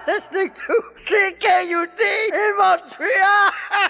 listening to CKUD in Montreal.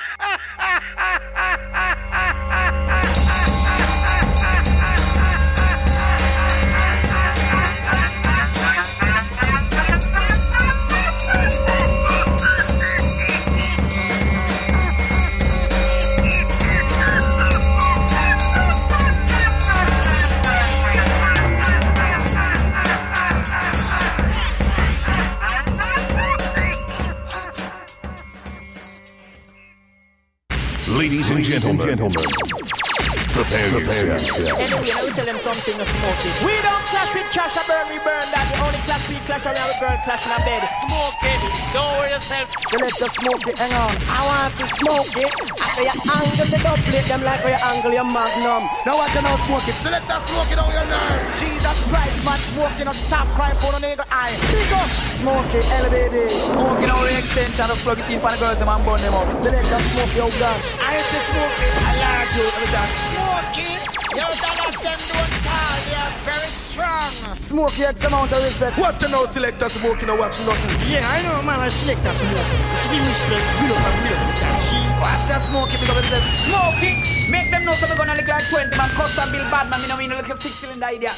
Ladies and gentlemen, prepare yourself. Anyway, I will tell them something to smoke it. We don't clash with trash and burn, we burn that. We only clash with clash around with burn, clash in a bed. Smoke it, don't worry yourself. So let us smoke it, hang on. I want to smoke it. After you angle the doublet, them like where you angle your magnum. Now what you know smoke it? So let us smoke it on your nerve. Jesus Christ, man, smoking on stop crime for the nigga eye. Pick up. Smoke it, elevated. Smoking on the extension of plug it in for the girls, them and burn them up. So let us smoke your guns. I used to smoke it, I like you, every time. Smoking, you dollars them don't fall, they are very strong. Smoke it, X amount of respect. What you know, selector smoking or watch nothing? Yeah, I know, man, I select that smoking. It's give me respect, we don't have real. Watch that smoking, because it's smoking. Make them know so we're gonna look like 20, man. Custom build bad, man. Me know we know like a 6-cylinder idea.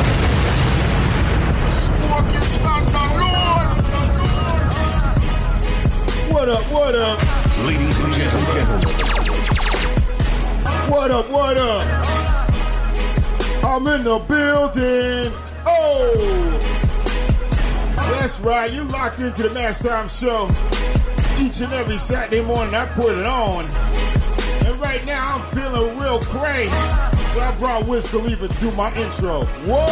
Smoking stand alone. What up, what up? Ladies and gentlemen, What up, what up? I'm in the building. Oh! That's right, you locked into the Match Time Show. Each and every Saturday morning I put it on. And right now I'm feeling real great. So I brought Wiz Khalifa to do my intro. Whoa!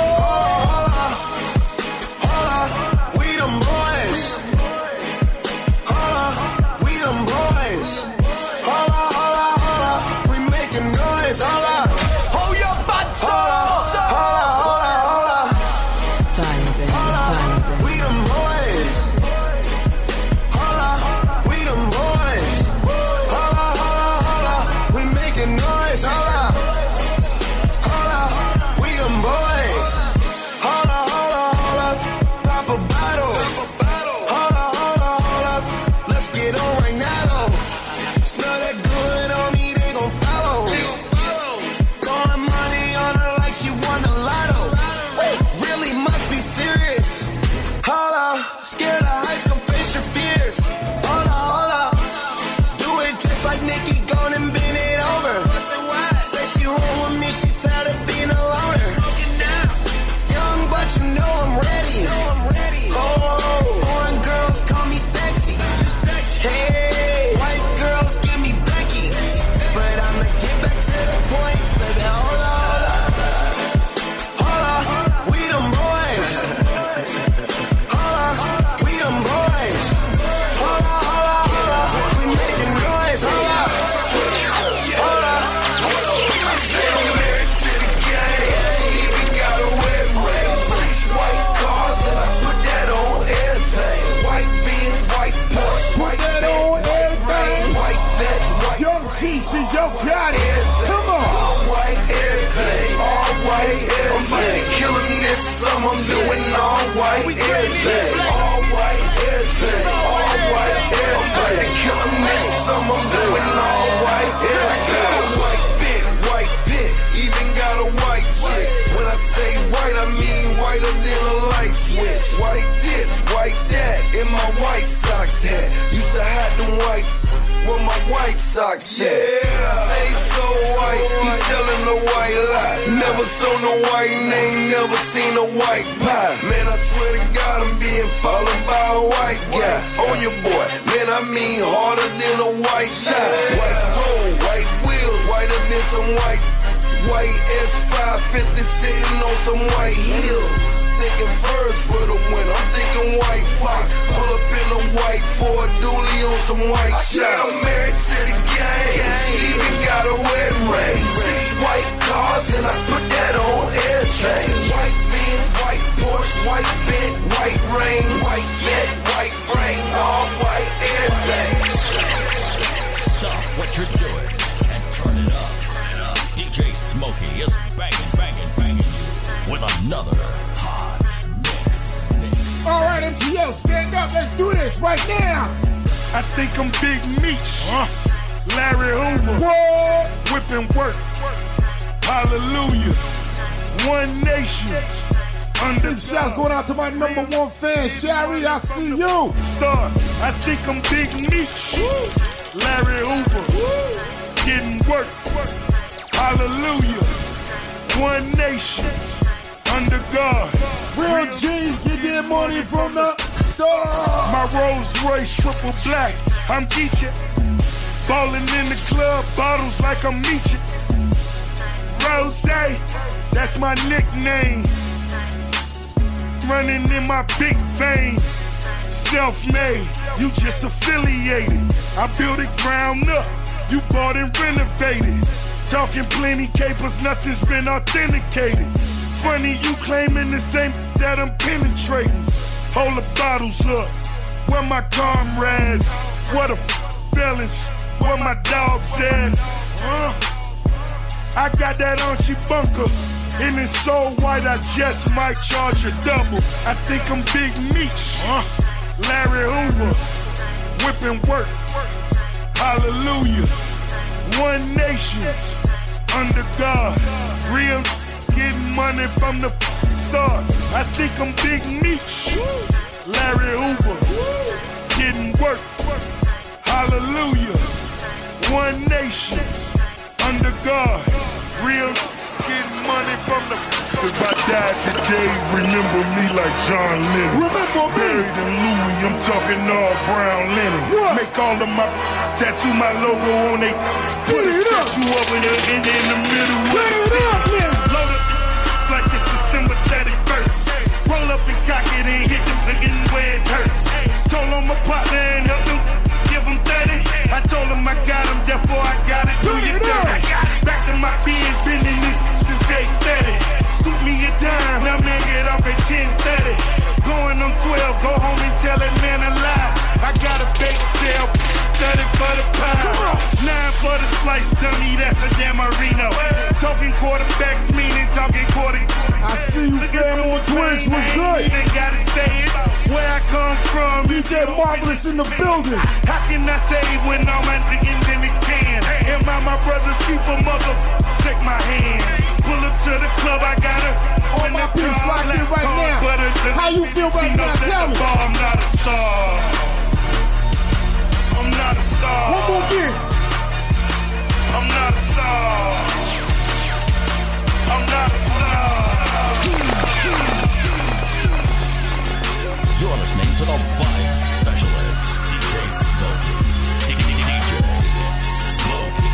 Holla, we them boys. Holla, we them boys. Holla, holla, holla, we making noise. Holla, hold your butts up. Holla, holla, holla. Holla, we them boys. Holla, we them boys. Holla, holla, holla, we making noise. Holla, holla, we them boys. Holla, holla, holla, pop a bottle. Holla, holla, holla, let's get on right now though. Smell that good on me, they gon' follow. Throwing money on her like she won the lotto. Really must be serious. Holla, scared of heights, come face your fears. Holla, holla, do it just like Nicki, gone and bend it over. Say she roll with me, she tired of being a loner. Young, but you know I'm ready. Oh, foreign girls call me sexy. Hey, white girls give me Becky. But I'ma get back to the point. Baby, holla, holla, we them boys. Holla, we them boys. Holla, holla, holla, we making noise. Holla, holla, I'm married to the game. Even got a wet ring. 6 white cars and I put that on everything. White beans, white Porsche, white that on everything. white vet, white Yo, GC, yo, got it. Come on. all white everything, all white everything. I'm about to kill him this summer, I'm doing all white everything, all white everything, all white everything. I'm about to kill him this summer, I'm doing all white everything. White bit, even got a white chick. When I say white, I mean whiter than a light switch. White this, white that, in my white socks hat. Used to hide them white with my white socks at. Say so white, he tellin' a white lie. Never saw no white name, never seen a white pie. Man, I swear to God, I'm being followed by a white guy. On your boy, man, I mean harder than a white tie. White road, white wheels, whiter than some white S550 sitting on some white heels. Thinking birds for the win, I'm thinking white fox. Pull up in a white Ford Dually on some white shots. I'm married to the game, she even got a wet ring. 6 white cars and I put that on everything. White Benz, white Porsche, white Benz, white rain, white jet, white frame, all white everything. Stop what you're doing and turn it up. DJ Smokey is banging you with another hot mix. Alrighty, MTL, stand up. Let's do this right now. I think I'm Big Meech. Larry Hoover. What? Whipping work. Hallelujah. One nation. Big shouts going out to my number one fan, Shari. I see you. Star. I think I'm Big Meech. Larry Hoover. Getting work. Hallelujah. One nation. Under God. Real G's get their money from the star. My Rolls Royce triple black. I'm Geeching. Ballin' in the club, bottles like I'm Meeching. Rose, that's my nickname. Running in my big vein. Self-made, you just affiliated. I built it ground up, you bought and renovated. Talking plenty capers, nothing's been authenticated. Funny you claiming the same that I'm penetrating. Hold the bottles up, where my comrades? What a balance, what my dog said. I got that Archie bunker, and it's so white I just might charge a double. I think I'm Big Meech, Larry Hoover, whipping work. Hallelujah, one nation, under God, real getting money from the start. I think I'm Big Meech, Larry Hoover, getting work. Hallelujah, one nation, under God, real getting money from the. If I died today, remember me like John Lennon. Remember me. Buried in Louis, I'm talking all brown linen. What? Make all of my tattoo my logo on they. Spit it up. You up in the middle. Turn it up, man. Load up like it's December 31st. Roll up and cock it and hit them singing where it hurts. Told on my partner and help them, give them 30. I told him I got him, therefore I got it. Turn it up. Back to my peers, been in this day 30. Scoop me a dime, now man get off at 10:30. Going on 12, go home and tell that man a lie. I got a bake sale, 30 for the pie. 9 for the slice dummy, that's a damn Marino. Talking quarterbacks, meaning talking quarter. I see you, fam, on Twitch. What's good? You ain't gotta say it. Where I come from, DJ Marvelous in the building. how can I say when all my niggas in the can? Am I my brother's keeper, mother? Take my hand. Pull up to the club, I got her. All my peeps locked in right now. How you feel right now? Tell me. I'm not a star. I'm not a star. One more again. I'm not a star. I'm not a star. You're listening to the Vibe Specialist, DJ Smokey. DJ Smokey.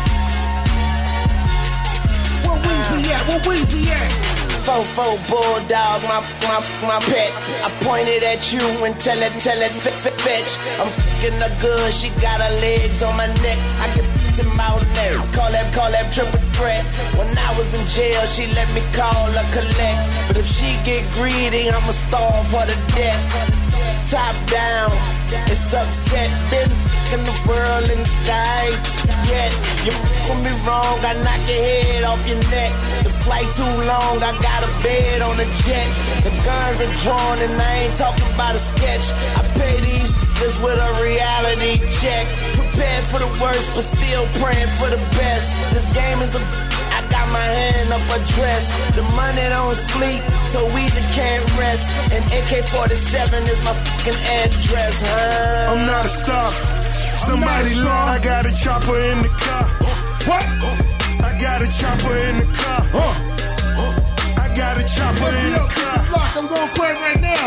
Where Weezy at? Where Weezy at? Fofo bulldog, my pet. I pointed at you and tell it fetch. I'm f***ing her good, she got her legs on my neck. I get to mouth neck. Call that triple threat. When I was in jail, she let me call her collect. But if she get greedy, I'ma starve her to death. Top down, it's upset. Been in the world and die yet. You f*** with me wrong, I knock your head off your neck. The flight too long, I got a bed on the jet. The guns are drawn and I ain't talking about a sketch. I pay these niggas with a reality check. Prepared for the worst, but still praying for the best. This game is a I got my hand up a dress. The money don't sleep, so Weezy can't rest. And AK-47 is my fucking address, huh? I'm not a star. Somebody look, I got a chopper in the car. What? I got a chopper in the car. I got a chopper in the car. Lock, I'm going quick right now.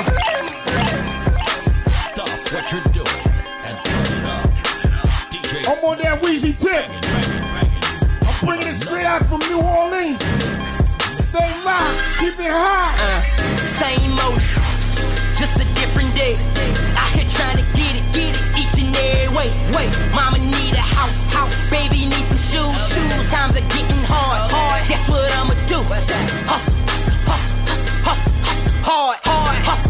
Stop what you're doing and turn it up. DJ I'm on that Weezy tip. I'm bringing it straight out from New Orleans. Stay locked, keep it hot. Same mode, just a different day. Out here trying to get it each and every way. Mama need a house, baby need some shoes. Times are getting hard. Guess what I'ma do? Hustle, hard, hustle,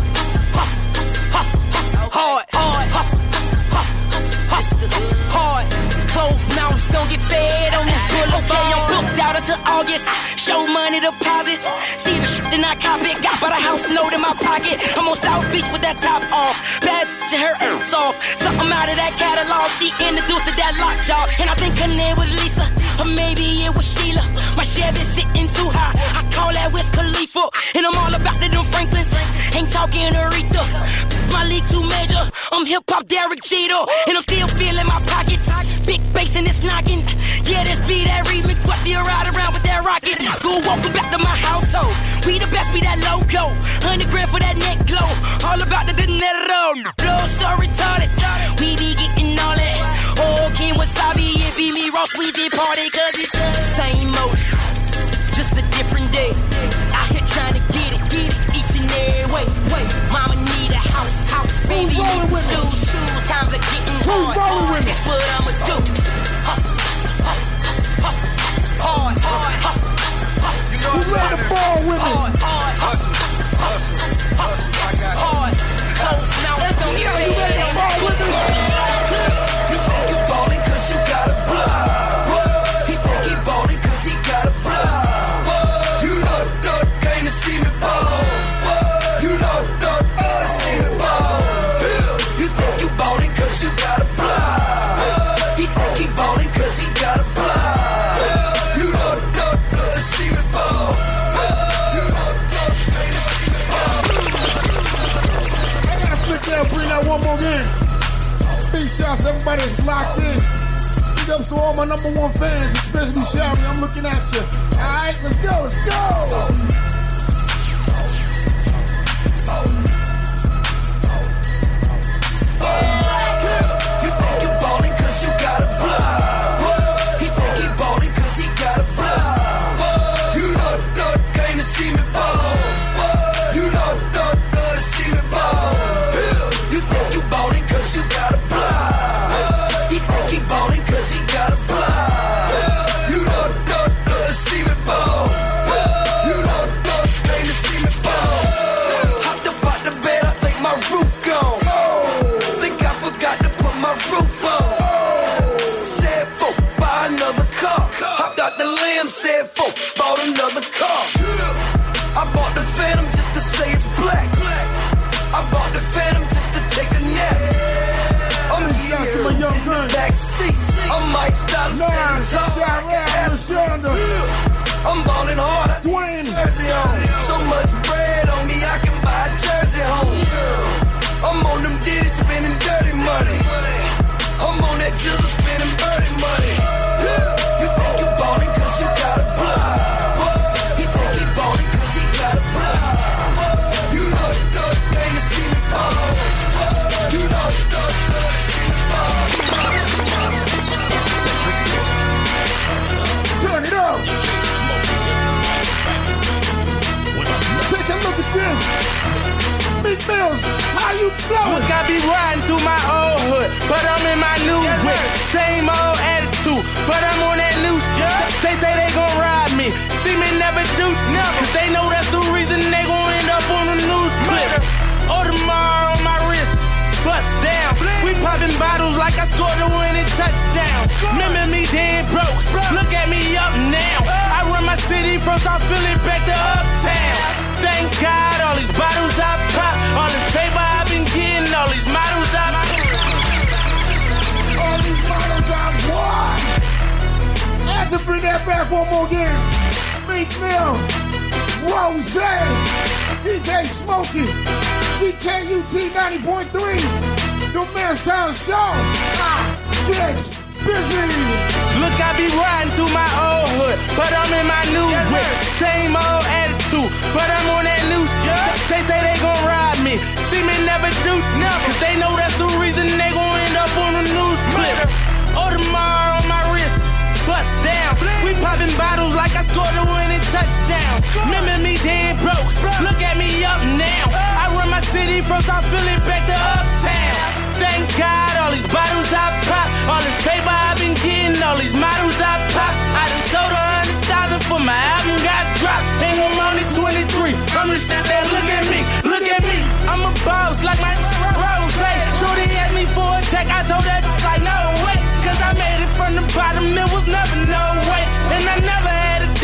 hard. Closed mouths don't get fed on this boulevard. Okay, I'm booked out of to August. Show money deposits. See the shit and I cop it. Got by the house note in my pocket. I'm on South Beach with that top off. Bad bitch and her ass off. Something out of that catalog. She introduced to that lockjaw. And I think her name was Lisa. Or maybe it was Sheila. My Chevy's sitting too high. I call that Wiz Khalifa. And I'm all about the them Franklins. Ain't talking Aretha. My league too major. I'm hip-hop Derek Jeter. And I'm still feeling my pockets. Big bass and it's knocking. Yeah, this be that remix. But still ride around with that rocket. Go walking back to my household. We the best, be that logo. 100 grand for that neck glow. All about the dinero. No, so retarded. We be getting all that. Oh, King Wasabi and Billy Ross. We did party cause it's the same mode. Just a different day. Out here trying to get it each and every way. Mama need a house, baby need shoes. Times are getting hard. Guess what I'ma do? Hustle, hard. You ready to fall with me? Hard. Now let's go get ready to fall with me. You think you ballin' cause you got a block. He think he ballin' cause he got a block. You know the game to see me ball. You know the to see me ball. You think you ballin' cause you got a block. He think he ballin' cause he got a block. You know the to see me ball. You know the game to see me ball. I gotta flick that, bring that one more in. Big shouts to everybody that's locked in. Big ups to all my number one fans, especially Shelby. I'm looking at you. Alright, let's go. You think you ballin' cause you got a block. He think he ballin' cause he got a block. You know the game to see me ball. You know the to see me ball. You think you ballin' cause you got a block. He think he ballin' cause he got a block. You know the to see me ball. You know the game to see me ball. Hopped up out the bed, I think my roof gone. Think I forgot to put my roof on. Said folk, buy another car. Hopped out the lamb, said folk, bought another car. I bought the Phantom just to say it's black. I bought the Phantom just to take a nap. I'm in to my young gun. back seat. I might stop. I'm ballin' hard. Dwayne. Jersey on. So much bread on me, I can buy a jersey home. I'm on them Diddy spending dirty money. I'm on that jizzle spending birdie money. You think you ballin' cause you got a block. He think he ballin' cause he got a block. You know the game to see me ball. You know the to see me ball. Turn it up. Take a look at this. Big Mills, how you flowing? Look, I be riding through my old hood, but I'm in my new whip. Same old attitude, but I'm on that new shit. They say they gon' ride me, see me never do nothing, cause they know that's the reason they gon' end up on the news clip. Audemars on my wrist, bust down. We popping bottles like I scored a winning touchdown. Remember me dead broke, look at me up now. I run my city from South Philly back to Uptown. Thank God, all these bottles I pop, all this paper I've been getting, all these models I all these models I won. I had to bring that back one more game. Meek Mill, Rose, DJ Smokey, CKUT 90.3, the Man's Town Show. Gets busy. Look, I be riding through my old hood, but I'm in my new whip. Same old attitude, but I'm on that new shit. They say they gon' ride me, see me never do nothing, cause they know that's the reason they gon' end up on the news clip. Audemars on my wrist, bust down. We popping bottles like I scored a winning touchdown. Remember me dead broke, look at me up now. I run my city from South Philly back to Uptown. Thank God, all these bottles I pop, all this paper I've been getting, all these models I pop. I done sold 100,000 for my album got dropped, and I'm only 23. I'm the shit that look at me. I'm a boss like my Rose. Shorty asked me for a check, I told that like no way, cause I made it from the bottom, it was never no way, and I never had a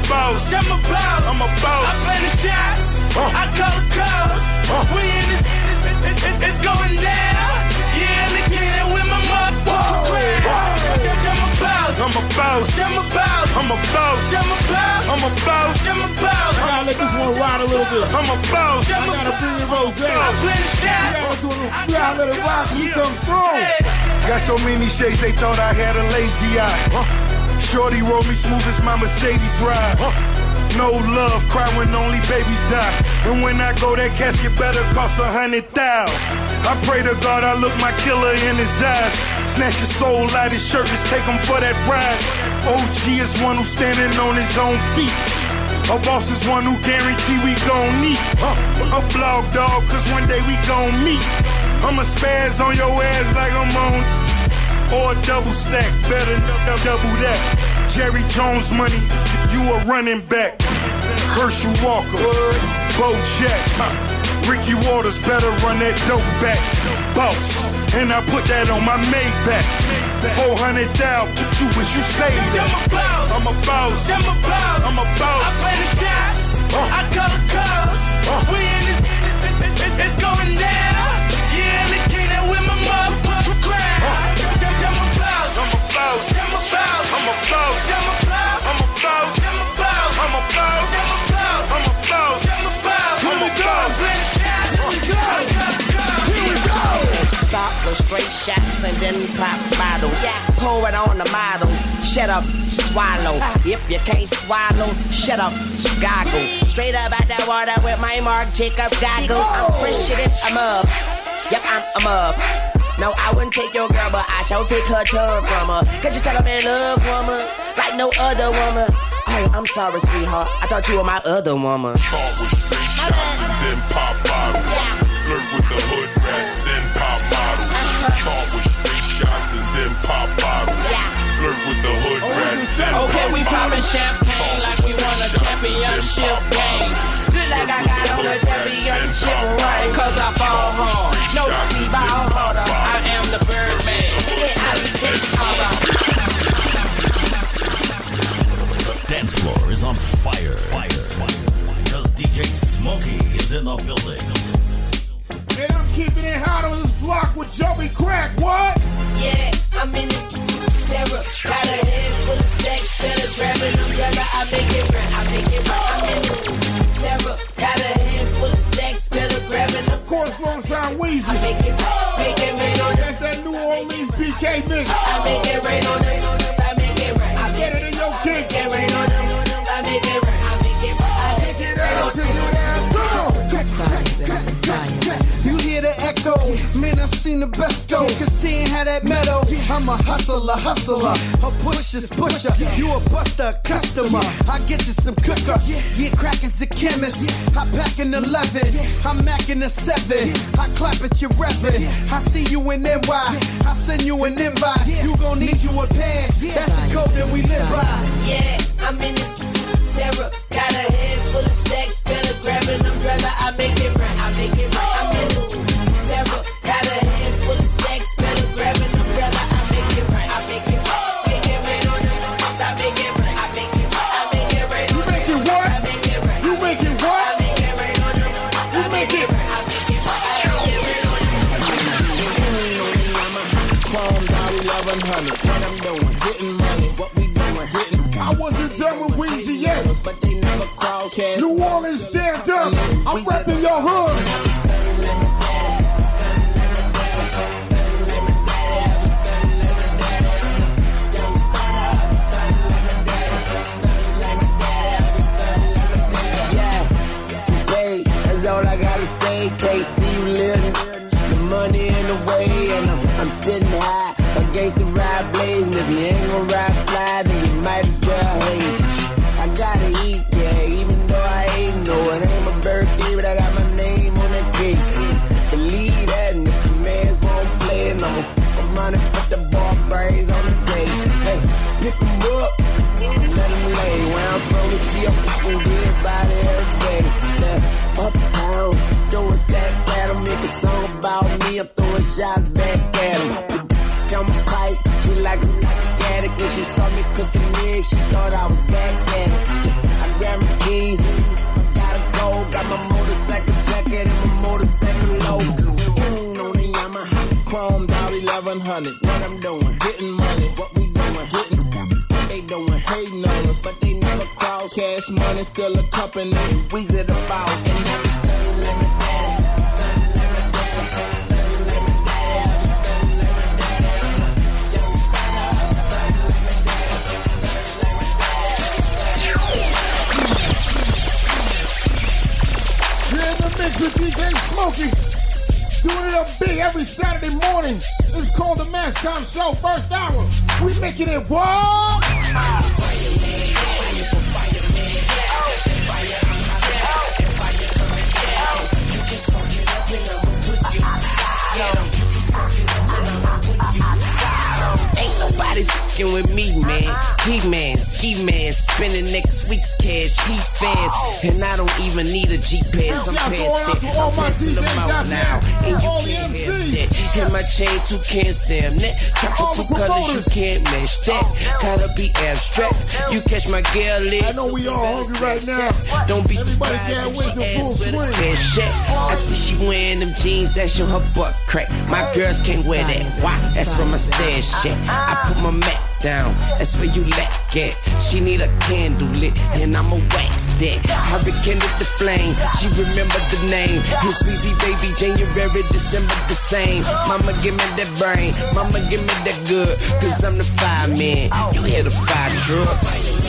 boss. I'm a boss. I'm a boss. I play the shots. I call the calls. We in this. It's going down. Yeah, look at it with my motherfucking crowd. I'm a boss. I'm a boss. I'm a boss. I'm a boss. I'm a boss. I'm a boss. I'm a boss. I gotta let this one ride a little bit. I'm a boss. I gotta bring in Rose. I play the shots. You gotta let it rock till he comes through. Got so many shades they thought I had a lazy eye. Shorty roll me smooth as my Mercedes ride. No love, cry when only babies die. And when I go, that casket better cost 100,000. I pray to God I look my killer in his eyes. Snatch his soul out his shirt, just take him for that ride. OG is one who's standing on his own feet. A boss is one who guarantee we gon' meet. A blog dog, cause one day we gon' meet. I'ma spaz on your ass like I'm on. Or a double stack, better double that. Jerry Jones money, you a running back. Herschel Walker, Bo Jack, Ricky Waters better run that dope back. Boss, and I put that on my Maybach. 400,000, you wish you saved that. I'm a boss, I'm a boss, I'm a boss. I play the shots, I call the calls. We in this, it's going down. Yeah, look at it with my motherfucking crowd. I'm a boss, I'm a boss, I'm a boss, I'm a boss, I'm a boss, I'm a boss, I'm a boss, I'm a boss, I'm a boss, I'm a boss, I'm a boss. Here we go, here we go. Stop with straight shots and then pop bottles. Pour it on the models. Shut up, swallow. If you can't swallow, shut up, goggle. Straight up out that water with my Marc Jacob goggles. I'm fresh to this, I'm up. Yep, I'm up. No, I wouldn't take your girl, but I shall take her tongue from her. Could you tell I'm in love, woman? Like no other woman. Oh, I'm sorry, sweetheart. I thought you were my other woman. Start with straight shots and then pop bottles. Flirt with the hood rats, then pop bottles. Start with straight shots and then pop bottles. Flirt with the hood rats, then pop bottles. Okay, we poppin' champagne like we won a championship game. Look like I got on a championship ring. Cause I ball hard. No, we ball harder. I am the Birdman. The dance floor is on fire. Because DJ Smokey is in the building. And I'm keeping it hot on this block with Joey Crack. What? Yeah, I'm in it. Terror. Got a head full of stacks. Better grab an umbrella. I make it right. I make it right. I'm in it. Terror. Got a head full of stacks. Better grab an umbrella. Of course, alongside Weezy. I make it right. Make it rain on That's that New Orleans BK mix. I make it rain on them. I make it right. I Get it in your kick. make it rain on them. I make it right. I make it right. Check it out, check it out. Come on. You hear the echo, man, I've seen the best go. Cause seeing how that meadow, I'm a hustler. A pusher's pusher, you a buster, customer. I get you some cooker, yeah, crack is a chemist. I pack an 11, I'm macking a 7. I clap at your reverend, I see you in NY, I send you an invite. You gon' need you a pass, that's the code that we live by. Yeah, I'm in it. Terror. Got a head full of stacks. Better grab an umbrella. I make it right. I make it right. I'm in it. Terror. Got a head full of stacks. Better grab an umbrella. I make it right. I make it right. Make it rain on them. I make it right. I make it right. I make it rain on them. You make it what? I make it right. You make it what? I make it rain on them. You make it. I make it right. I make it rain on them. Palm down 1100. What I'm doing, getting money. What we doing, getting. I wasn't done with Weezy yet. But they never cross. New Orleans, stand up. I'm repping your hood. That's all I gotta say. Can't see you living. The money in the way, and I'm sitting high against the ride blazing. If you ain't gon' ride fly, then you might as well hate. I gotta eat, yeah, even though I ain't no. It ain't my birthday, but I got my name on that cake. Believe that, and if the mans won't play, and I'm running, put the ball brains on the day. Hey, pick 'em up, let 'em lay. Where I'm from, we see a fucking dead body every day. Uptown, throw a stack at 'em, make a song about me. I'm throwing shots back at 'em. Jump tight, she like a at it, cause she saw me cooking eggs. She thought I was back at it. I 100. What I'm doing, getting money. What we doing, getting money. They doing, hating on us, but they never cross. Cash money, still a company. Weezy the boss. And now we still living daddy. With DJ Smokey, doing it up big every Saturday morning. It's called the Mass Time Show, first hour. We making it what? Ain't nobody fucking with me, man. He man, ski man, spending next week's cash. He fast, and I don't even need a GPS. I'm past that. I'm passing them out now, and you can't have that. And my chain too can't say I'm net. Tropical colors you can't match that. Gotta be abstract. You catch my girl leg. I know we all hungry right now. Don't be everybody surprised. Can't wait to full swing. I see she wearing them jeans that show her butt crack. My girls can't wear that. Why? That's from my stash shit. I put my Mac down. That's where you lack at. She need a candle lit, and I'ma wax that. I rekindled the flame. She remembered the name. It's Weezy baby, January, December the same. Mama give me that brain. Mama give me that good. Cause I'm the fireman. You hear the fire truck.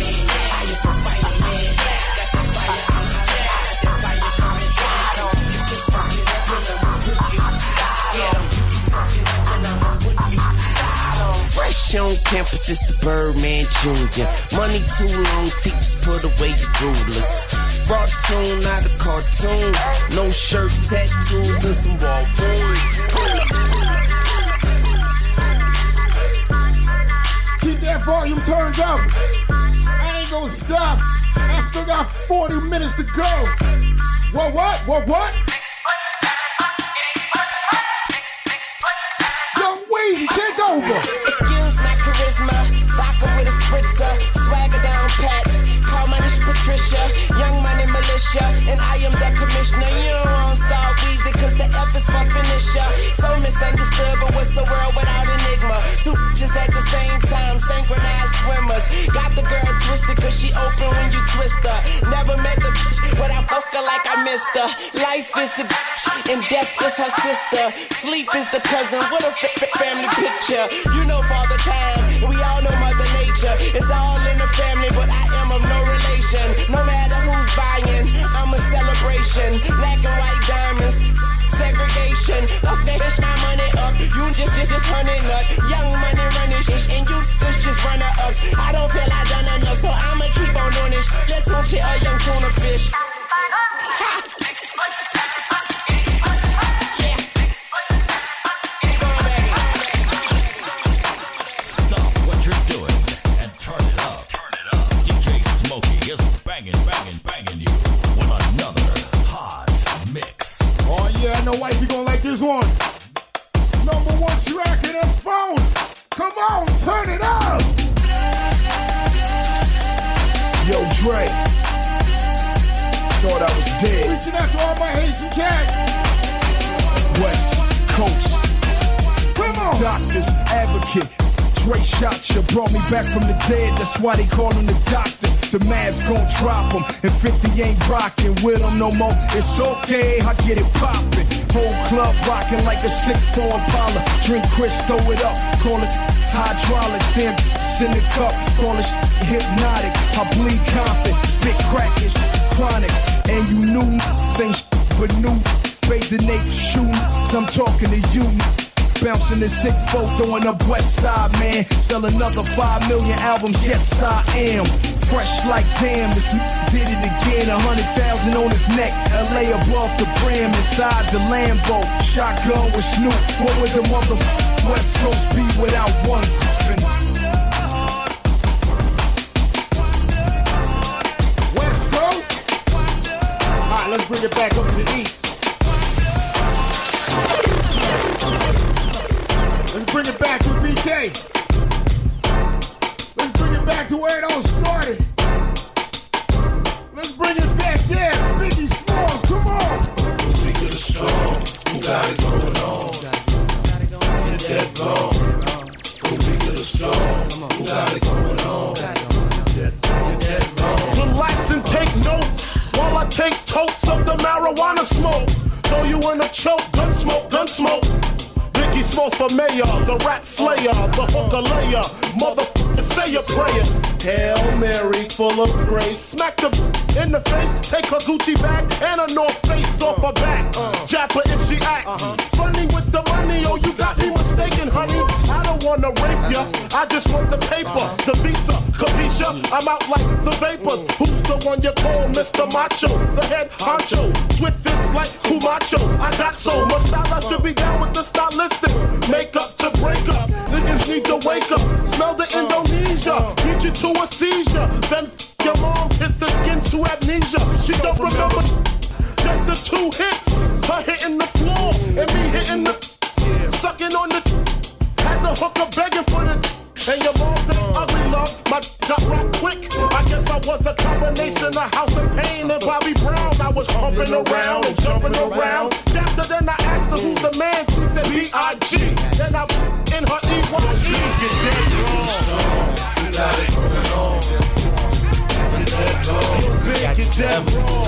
Fresh on campus, it's the Birdman Jr. Money too long, teachers put away your rulers. Brought tune, not a cartoon. No shirt, tattoos, and some wall wounds. Keep that volume turned up. I ain't gonna stop. I still got 40 minutes to go. What? Weezy, take over. Excuse my charisma, vodka with a spritzer, swagger down pat. Call my niche Patricia, young money militia, and I am the commissioner. You don't want Star Weezy, cause the F is for finisher. So misunderstood, but what's the world without enigma? Two bitches at the same time, synchronized swimmers. Got the girl twisted, cause she open when you twist her. Never met the bitch, but I fuck her like I missed her. Life is the bitch, and death is her sister. Sleep is the cousin, what a family picture. You know Father Time, we all know Mother Nature. It's all in the family, but I am of no relation. No matter who's buying, I'm a celebration. Black and white diamonds, segregation. Off that bitch, my money up. You just honey nut. Young money running shit, and you just runner ups. I don't feel I done enough, so I'ma keep on doing this. Let's watch it, a young tuna fish. Banging you with another hot mix. Oh yeah, I know wifey gonna like this one. Number one track in her phone. Come on, turn it up. Yo, Dre. Thought I was dead. Reaching out to all my Haitian cats. West Coast. Come on. Doctors, advocate. Dre shot you, brought me back from the dead. That's why they call him the doctor. The math gon' drop him, and 50 ain't rockin' with him no more. It's okay, I get it poppin'. Whole club rockin' like a 6'4 Impala. Drink Chris, throw it up, call it hydraulics. Damn, in the cup, call it hypnotic. I bleed confident, spit crackish, chronic. And you knew, same but new. Bathe the naked shoe, so I'm talking to you. Bouncing the 6'4", throwing up West Side, man. Sell another 5 million albums, yes I am. Fresh like damn, this did it again. 100,000 on his neck, LA above the brim, inside the Lambo. Shotgun with Snoop, what would the motherfucking West Coast be without one gripping? West Coast? Alright, let's bring it back up to the East. Let's bring it back to BK. Let's bring it back to where it all started. Let's bring it back there. Biggie Smalls, come on. Speak of the storm, who got it going on? Hit that bone. in a choke, gun smoke. Biggie Smalls for mayor, the rap slayer, the hooker layer, motherfucker say your prayers. Hail Mary, full of grace. Smack the in the face, take her Gucci bag and a North Face off her back. Jab her if she act funny with the money. Oh, you got me mistaken, honey. I don't wanna rape ya, I just want the paper, the visa, capisha. I'm out like the vapors. Who's the one you call Mr. Macho? The head honcho, swift fist like Kumacho. I got so much style, I should be down with the stylistics. Make up to break up, niggas need to wake up. Smell the Indonesia, beat you to a seizure. Then your moms hit the skin to amnesia. She don't remember just the 2 hits. Her hitting the floor and me hitting the sucking on the. Had the hooker begging for the. And your mom's an ugly love. My got rap quick. I guess I was a combination of House of Pain and Bobby Brown. I was humping around and jumping around. After then I asked her who's the man. She said B.I.G. Then I in her E.Y.E. Get dead wrong. You got it going on. Get dead wrong.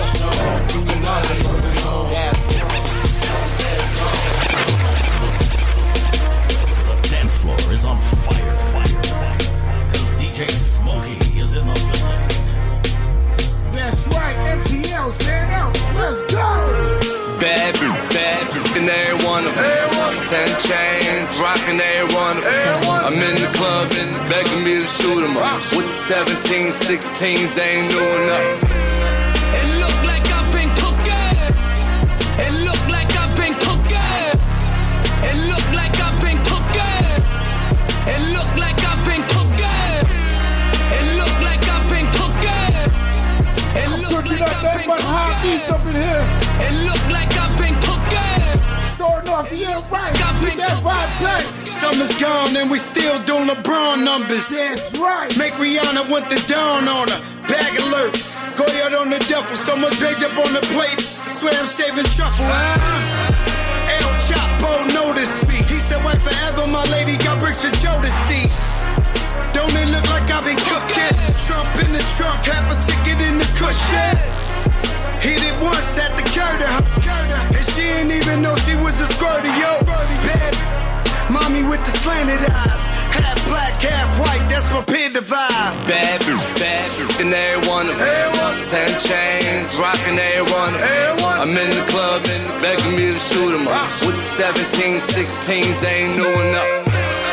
The dance floor is on fire. Cause DJ Smokey is in the building. That's right, MTL, stand out. Let's go. Bad, and every one of them. 10 chains, rocking every one of them. I'm in the club and begging me to shoot 'em up. With the 17, 16s, ain't new enough. It look like I've been cooking. It look like I've been cooking. It look like I've been cooking. It look like I've been cooking. It look like I've been cooking. It look like I've been cooking. Hot beats up in here. It look like I've been cooking. Starting off the year right. Keep that vibe tight. Summer's gone and we still doing LeBron numbers. That's right. Make Rihanna want the dawn on her. Bag alert. Go out on the duffel. So much rage up on the plate. Swear I'm shaving truffle. El Chapo noticed me. He said, wait forever, my lady got bricks for Joe to see. Don't it look like I've been cooking? Trump in the trunk, half a ticket in the cushion. Hit it once at the curter, and she didn't even know she was a squirter, yo. Bad mommy with the slanted eyes, half black, half white, that's my peer divide. Bad, and every one of them. 10 chains, rocking every one of them. I'm in the club and begging me to shoot 'em up. With the 17, 16s, ain't new enough.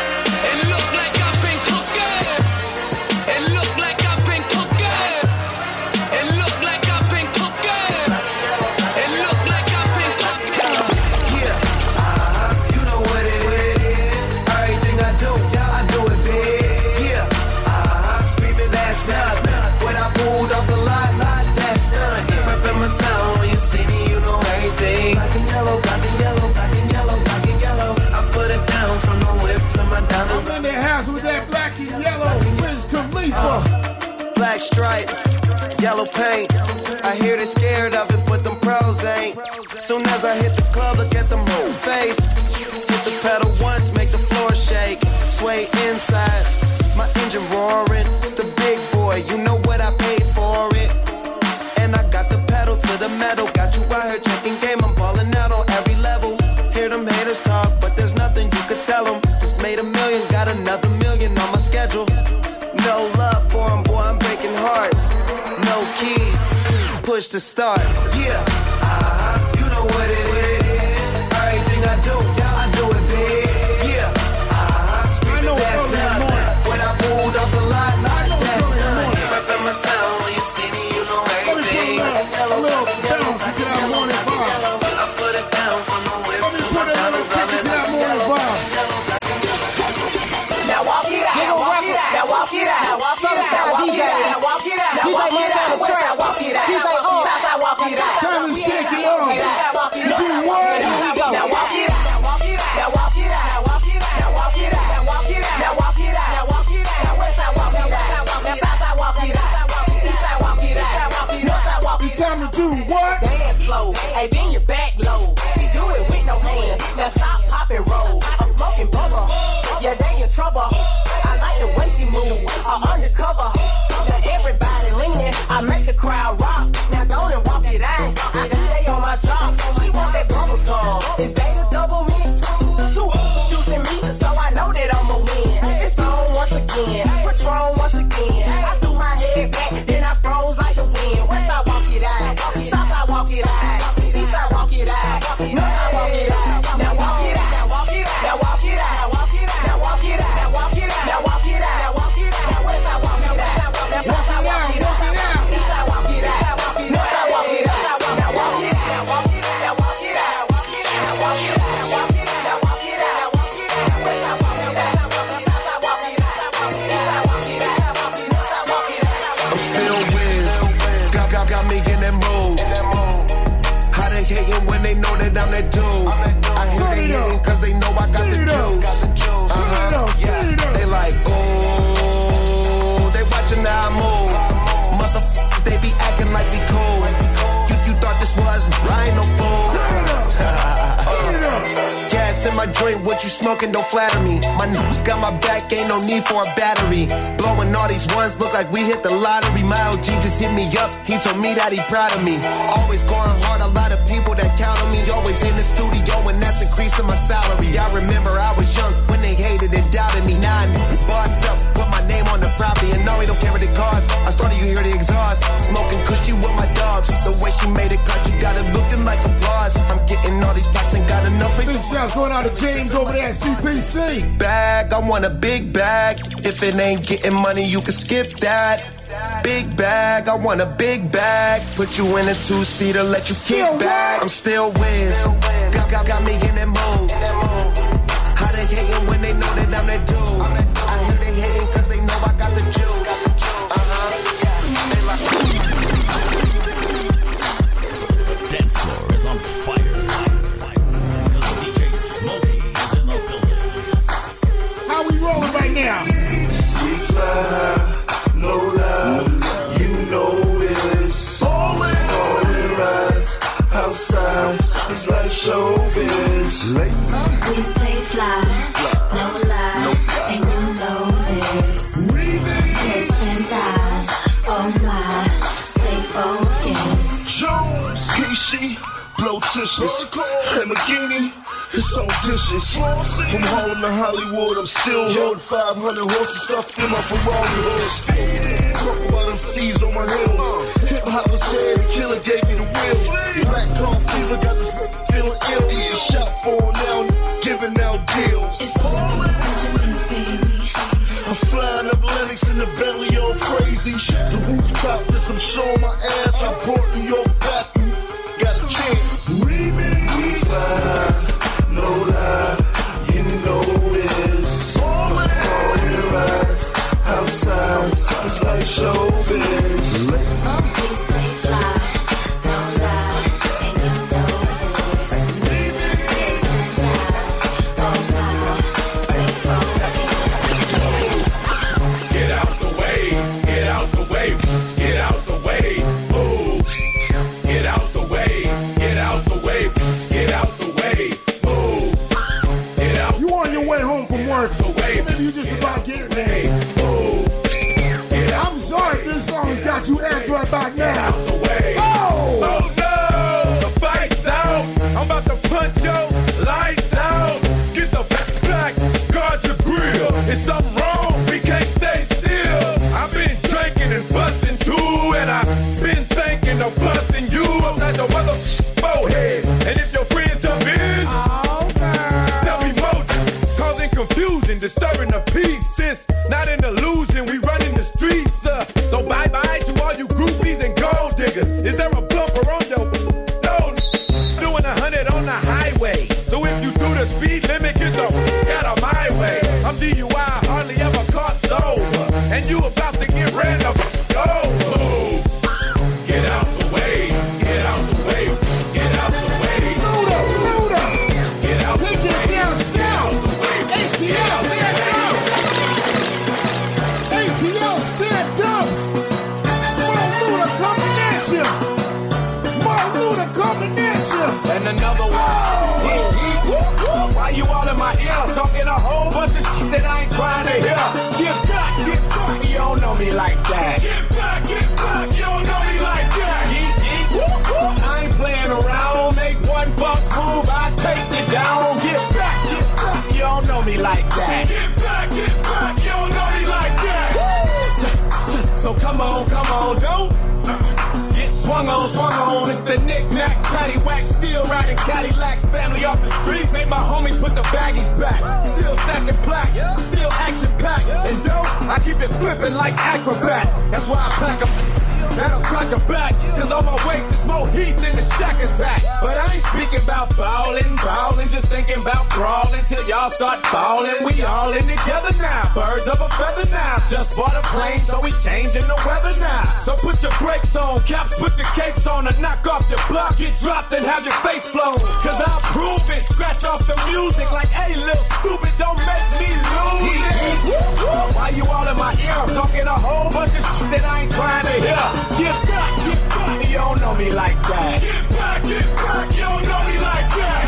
I'm in the house with that black and yellow. Wiz Khalifa. Black stripe, yellow paint. I hear they scared of it, but them pros ain't. Soon as I hit the club, look at them whole face. Hit the pedal once, make the floor shake. Sway inside, my engine roaring. It's the big boy, you know what I paid for it. And I got the pedal to the metal. Got you out here checking game, I'm balling out on every level. Hear them haters talk, but there's nothing you could tell them. Just made $1 million, got another $1 million on my schedule. No love for them, boy, I'm breaking hearts. No keys, push to start. Yeah, you know what it is. Everything I do it big. Yeah, I know that's not when I pulled up the lot. That's done. Reppin' my town, when you see me, you know everything. A little bounce into that morning vibe. I put it down from the whip. Let me put a little ticket to that morning vibe. Now walk it out. Now walk it out. Now walk it out. DJ. Now walk it out. DJ Montana Trap. Walk it out. DJ on. Walk it out. Time to shake it off. You do what? Now walk it out. Now walk it out. Now walk it out. Now walk it out. Now walk it out. Now walk it out. Now walk it out. Now walk it out. Now west side walk it out. Now south side walk it out. East side walk it out. North side walk it out. It's time to do what? Dance slow. Hey, bend your back low. She do it with no hands. Now stop, pop and roll. I'm smoking bubble. Yeah, they in trouble. I like the way she move. I'm undercover. Now everybody leaning. I make the crowd rock. Now go and walk it out. I see they on my job. She want that bubble gum. again. Patron once again. I threw my head back, then I froze like the wind. West I walk it out, south I walk it out, east I walk it out, north I walk it out. Now walk it out, now walk it out, now walk it out, now walk it out, now walk it out, now walk it out, now walk it out, now walk it out. Now west I walk it out, now south I walk it out, east I walk it out, north I walk it out. Now walk it out, now walk it out, now walk it out, now walk it out, now walk it out, now walk it out, now walk it out, now walk it out. West I walk it out, south I walk it out, east I walk it out, north I walk it out. I'm still whiz. Got me in that mood. How they hating when they know that I'm that dude? I hear they hating cause they know I got the juice. They like, oh, they watching how I move. Motherfuckers, they be acting like we cool. You thought this was, I ain't no fool. Gas in my joint, what you smoking, don't flatter me. My niggas got my back, ain't no need for a battery. Blowing all these ones, look like we hit the lottery. My OG just hit me up, he told me that he proud of me. Always going hard, a lot of people that count on me. Always in the studio, and that's increasing my salary. I remember I was young when they hated and doubted me. Now I'm bossed up, put my name on the property. And no, we don't care what it costs. I started, you hear the exhaust. Smoking cushy with my dogs. The way she made it cut, you got it looking like applause. I'm getting all these packs and got enough. Big shouts going out to James over there at CPC. Bag, I want a big bag. If it ain't getting money, you can skip that. Big bag, I want a big bag. Put you in a two-seater, let you kick back. I'm still whiz. Got me in that mood. How they hating when they know that I'm that dude? I hear they hating cause they know I got the juice. They like... The dance floor is on fire. Cause DJ Smokey is in the building. How we rolling right now? We fly, no lie, you know it's all in rise. Outside, it's like showbiz. We stay fly, no lie, and you know this. Hips and thighs, oh my, stay focused. Jones, Kishi, Blotitious, Lamborghini, it's on dishes. From Harlem to Hollywood, I'm still hood. 500 horses stuffed in my Ferrari hood. Talk about them C's on my heels. Hip hop was dead, the killer gave me the wheel. Black car fever got this feeling ill. Used to shop for him now, giving out deals. It's all in Benjamins, baby. I'm flying up Lennox in the Bentley, all crazy. The rooftop, listen, I'm showing my ass. I brought New York back, you got a chance. We fly, no lie, you know it's all in rise. Outside, it's like showbiz. We stay fly, no lie, and you know this. Hips and thighs, oh my, stay focused. Get out the way, get out the way, get out the way, move. Get out the way, get out the way, get out the way, move. Get out. You on your way home from work? Maybe you just about getting there. I'm sorry if this song has got you amped right about now. Oh! Oh no! The fight's out! I'm about to punch your lights out! Get the back, guard your grill. It's something wrong, we can't stay still. I've been drinking and busting too, and I've been thinking of busting you. I'm not the mother bowhead. And if your friends jump in, there'll be more causing confusion, disturbing the peace. Since not an illusion, we running the streets. So bye-bye to all you groupies and gold diggers. Is there a bumper on your no? Doing 100 on the highway. So if you do the speed limit, get the out of my way. I'm DUI, hardly ever caught sober. And you about to get ran over. Oh, get out the way, get out the way, get out the way. Load up, get out the way. Take it down south. ATL, stand up. ATL, stand up. Martin Luther coming at you. Martin Luther coming at you. And another one. Why you all in my ear? Talking a whole bunch of shit that I ain't trying to hear. Get back, you don't know me like that. Get back, you don't know me like that. I ain't playing around. Make one false move, I take you down. Get back, you don't know me like that. Get back, you don't know me like don't. Get swung on, it's the knick-knack, paddywhack, still riding Cadillacs, family off the street, made my homies put the baggies back, still stacking plaques, still action-packed, and dope, I keep it flipping like acrobats, that's why I pack 'em. That'll crack a back, cause on my waist is more heat than the Shack Attack. But I ain't speaking about ballin', just thinking about brawling till y'all start ballin'. We all in together now, birds of a feather now. Just bought a plane, so we changing the weather now. So put your brakes on, caps, put your capes on, and knock off your block, get dropped and have your face flown. Cause I'll prove it, scratch off the music like, hey, little stupid, don't make me lose it. Why you all in my ear, talking a whole bunch of shit that I ain't trying to hear? Get back, you don't know me like that. Get back, you don't know me like that.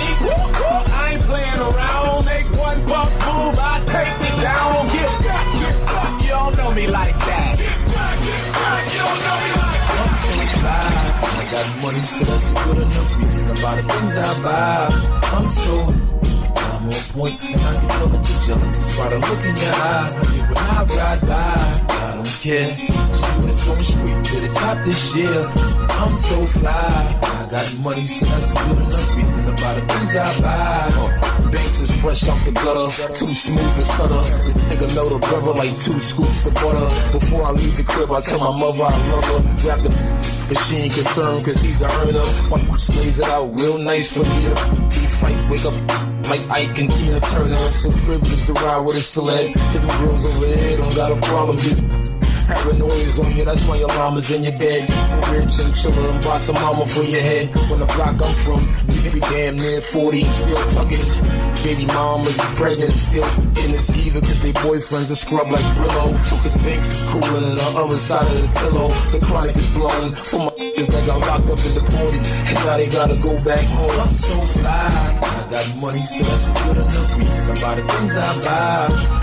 I ain't playing around, make one boss move, I take it down. Get back, you don't know me like that. Get back, you don't know me like that. I'm so fly, I got money, so that's a good enough reason about the things I buy. I'm on point, and I can tell that you're jealous just by the look in your eye. Honey, when I ride by, I don't care. Units going straight to the top this year. I'm so fly, I got money, so that's a good enough reason about the things I buy. Banks is fresh off the gutter, too smooth to stutter. This nigga know the brother like 2 scoops of butter. Before I leave the crib, I tell my mother I love her. Grab the but she ain't concerned, cause he's a earner. My lays it out real nice for me to fight, wake up like Ike and Tina Turner. So privileged to ride with a celeb, cause my girls over there don't got a problem with paranoia's on you, that's why your mama's in your bed. Rich and chillin' and buy some mama for your head. When the block I'm from, you can be damn near 40 and still tucking. Baby mama's pregnant, still in this either, cause they boyfriends are scrub like Brillo. Cause Banks is coolin' on the other side of the pillow. The chronic is blown for my niggas that got locked up and deported, and now they gotta go back home. I'm so fly, I got money, so that's a good enough reason about the things I buy.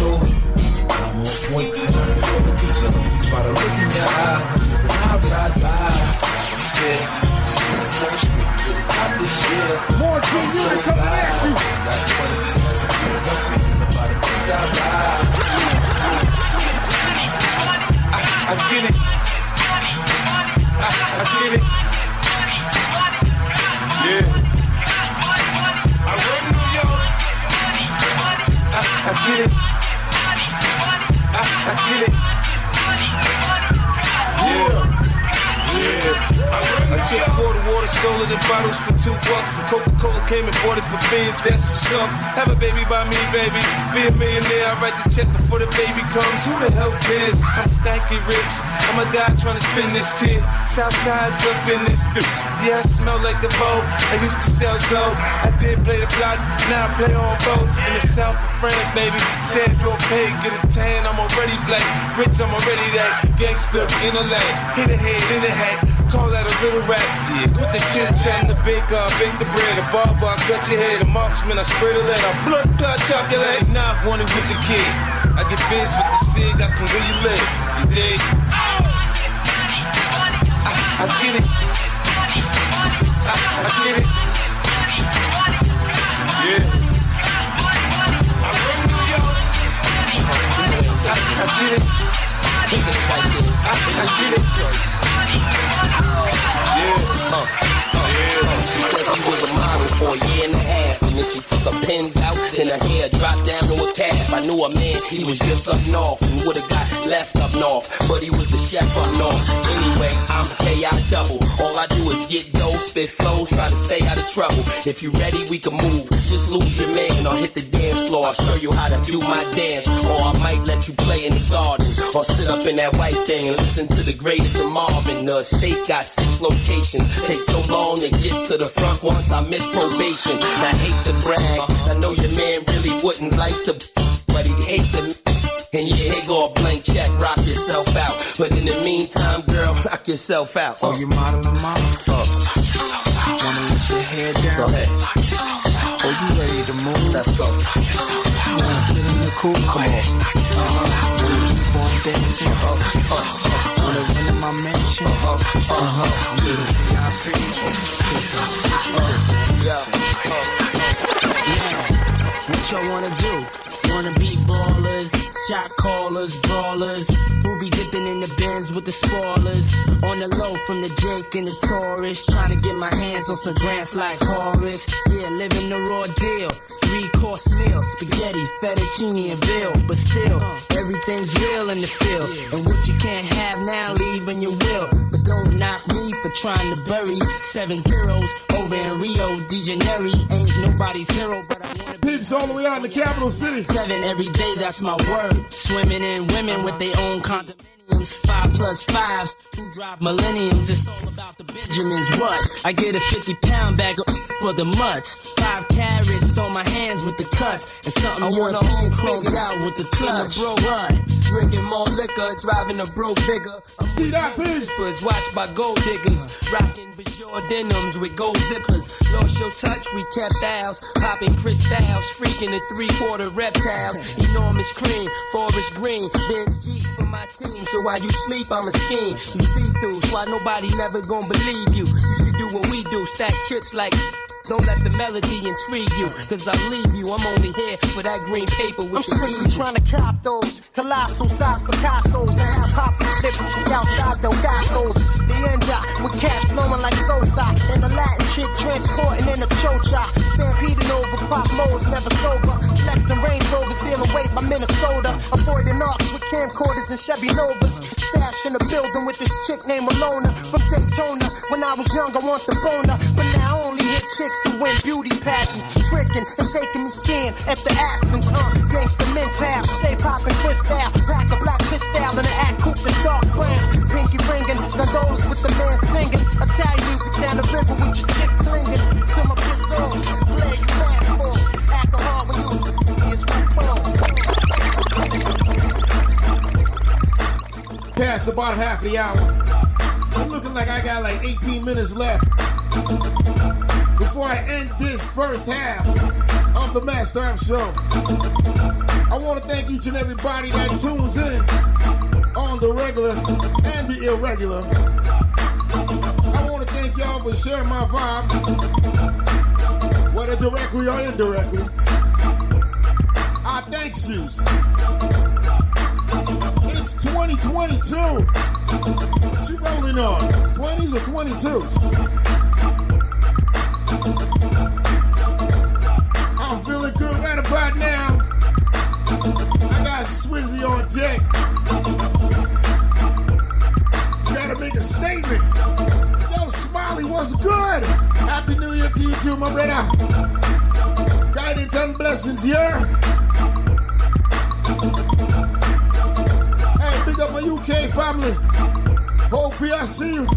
I'm on point, and I can tell that you're jealous just by the look in your eye. When I ride by, yeah, it's going straight to the top this year. More G Unit coming at you. Got money, so that's a good enough reason about the things I buy. I get it. I get it. Yeah. I run New York. I get it. I get it. I took quarter water, sold it in bottles for $2. The Coca-Cola came and bought it for beans. That's what's up. Have a baby by me, baby. Be a millionaire. I write the check before the baby comes. Who the hell cares? I'm stanky rich. I'ma die trying to spin this kid. Southside's up in this bitch. Yeah, I smell like the Vogue. I used to sell soap. I did play the block. Now I play on boats in the south of France, baby. Sandro Pay, get a tan. I'm already black. Rich, I'm already that. Gangster in the lane. Hit the head, in the hat. Call that a little rap, yeah. Quit the chit chat, the baker, bake the bread, the barber, I cut your head, the marksman, I spray the lead, I blood clot, chop your leg. Now I want it with the kid. I get biz with the cig, I can really live. You dig? I get it. I get it. Yeah. I run New York. I get it. I get it. She said she was a model for a year and a half, and then she took her pins out, then her hair dropped down to a calf. I knew a man, he was just up north, and would've got left up north, but he was the chef up north. Anyway, I'm K.I. double. All I do is get dough, spit flows, try to stay out of trouble. If you ready, we can move. Just lose your man or hit the dance floor. I'll show you how to do my dance, or I might let you play in the garden, or sit up in that white thing and listen to the greatest of Marvin. The estate got 6 locations. Takes so long to get to the front once I miss probation. I hate to brag. I know your man really wouldn't like to, but he'd hate to. And yeah, here go a blank check, rock yourself out. But in the meantime, girl, knock yourself out. Oh, you modeling, mama? Wanna let your hair down? Go ahead. Oh, you ready to move? Let's go. Wanna sit in the cool? Come on. Wanna do form dancing? Wanna run in my mansion? What y'all wanna do? Wanna be ballers, shot callers, brawlers, movie dipping Hopping in the Benz with the spoilers. On the low from the Jake and the Taurus. Trying to get my hands on some grants like Horace. Yeah, living the raw deal. 3-course meal, spaghetti, fettuccine, and veal. But still, everything's real in the field. And what you can't have now, leave when you will. But don't knock me for trying to bury 7 zeros over in Rio de Janeiro. Ain't nobody's hero, but I wanna be. Peeps all the way out in the capital city. 7 every day, that's my word. Swimming in women with their own condominiums. 5+5s who drive millenniums. It's all about the Benjamins. What? I get a 50-pound bag for the mutts. 5 carrots on my hands with the cuts. And something I want to own chromed out with the clutch. Bro, what? Drinking more liquor, driving a bro bigger. I'm watched by gold diggers. Rocking Bajor denims with gold zippers. Lost your touch, we kept ours. Popping crystals, freaking the 3/4 reptiles. Enormous cream, forest green. Benz G for my team. So while you sleep, I'm a scheme. You see through, so why nobody never gonna believe you. You should do what we do, stack chips like. Don't let the melody intrigue you, cause I'll leave you. I'm only here for that green paper with I'm strictly trying to cop those colossal size Picassos and have pop shit outside those gastos. The end with cash flowing like Sosa, and the Latin chick transporting in a chocha. Stampeding over pop modes, never sober. Flexing Range Rovers, dealing weight by Minnesota. Avoiding arcs with camcorders and Chevy Novas. Stash in the building with this chick named Alona from Daytona. When I was young, I want the boner, but now I only hit chicks who win beauty pageants, tricking and taking me skiing at the Aspens. Gangsta mental, stay popping crystal, pack a black pistol and an act coupe in dark brown. Pinky ringing, now those with the man singing. Italian music down the river with your chick clinging to my pistols. Leg fastballs, alcohol when you was Past about half the hour. I'm looking like I got like 18 minutes left. Before I end this first half of the Master Arm Show, I want to thank each and everybody that tunes in on the regular and the irregular. I want to thank y'all for sharing my vibe, whether directly or indirectly. I thanks yous. It's 2022. What you rolling on? 20s or 22s? I'm feeling good right about now. I got Swizzy on deck. Gotta make a statement. Yo, Smiley, what's good? Happy New Year to you too, my brother. Guidance and blessings here. Hey, big up my UK family. Hope I see you.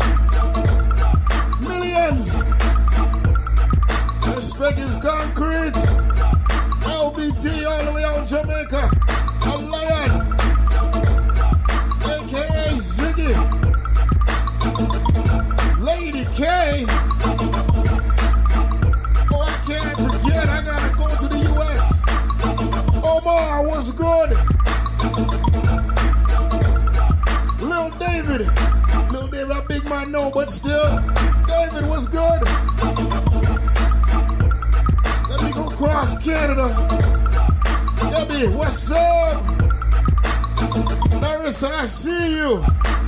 Millions. Respect is concrete. LBT all the way out Jamaica. A lion. AKA Ziggy. Lady K. Oh, I can't forget. I gotta go to the US. Omar, what's good? Lil David. Lil David, a big man, no, but still. David, what's good? Let me go across Canada. Debbie, what's up? Marissa, I see you.